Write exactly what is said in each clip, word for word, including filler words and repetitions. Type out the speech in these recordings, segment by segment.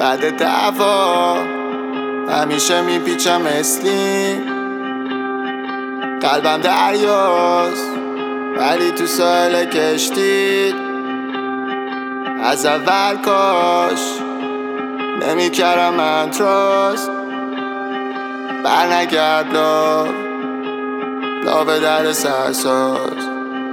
بعد دعوا همیشه میپیچم مثلی قلبم دریاست ولی تو ساحل کشتی از اول کاش نمیکردم من تراست برنگرد لاو لاو در سرساز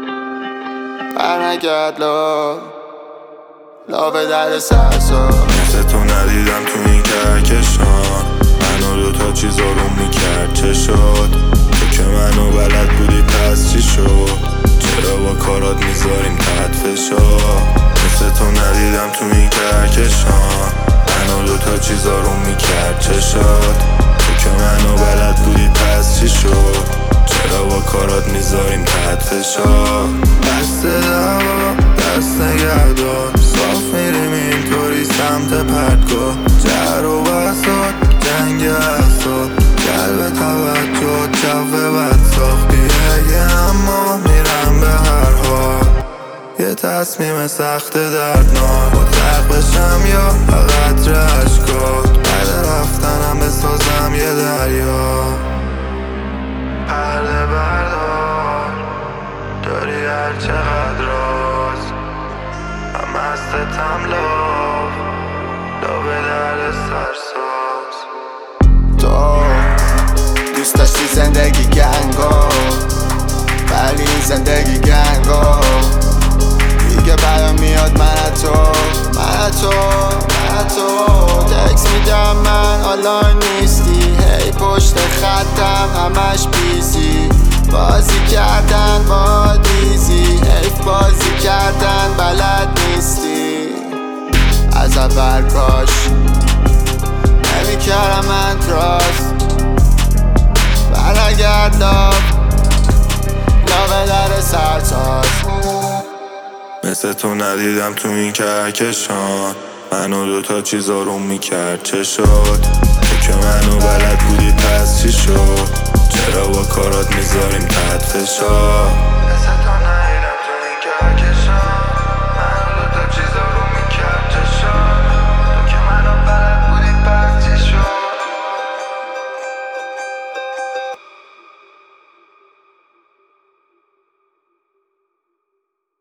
برنگرد لاو لاو در سرساز مثل تو ندیدم تو این کهکشان منو دوتا چیزا رو میکرد چه شد تو که منو بلد بودی پس چی شد چرا با کارات میذاریم تحت فشار مثل تو ندیدم تو این کهکشان منو دوتا چیزا رو میکرد چه شد تو که منو بلد بودی پس چی شد چرا با کارات میذاریم تحت فشار دست دوا دست نگردار صاف میریم اینطوری سمت پرتگاه جر و بسات جنگ اصاب قلب توجه جو بد ساختی اگه اما میرم به هر حال یه تصمیم سخت دردناک مطلق بشم یا فقط رشکات بعد رفتنم بسازم یه دریا پرده بردار داری هر چقدر راز هم هستتم لاو لاو در سرساز تو دوست داشتی زندگی گنگا ولی این زندگی گنگا دیگه برام میاد من تو من تو من تو تکس میدم من حالا نیستی هی پشت خطم همش بیزی بازی کردن با دیزی حیف بازی کردن بلد نیستی از اول کاش نمیکردم من تراست برنگرد لاو لاو در سرساز مثل تو ندیدم تو این کهکشان منو دوتا چیزا رو میکرد چه شد تو که منو بلد بودی پس چی شد چرا با کارات میذاریم تحت فشار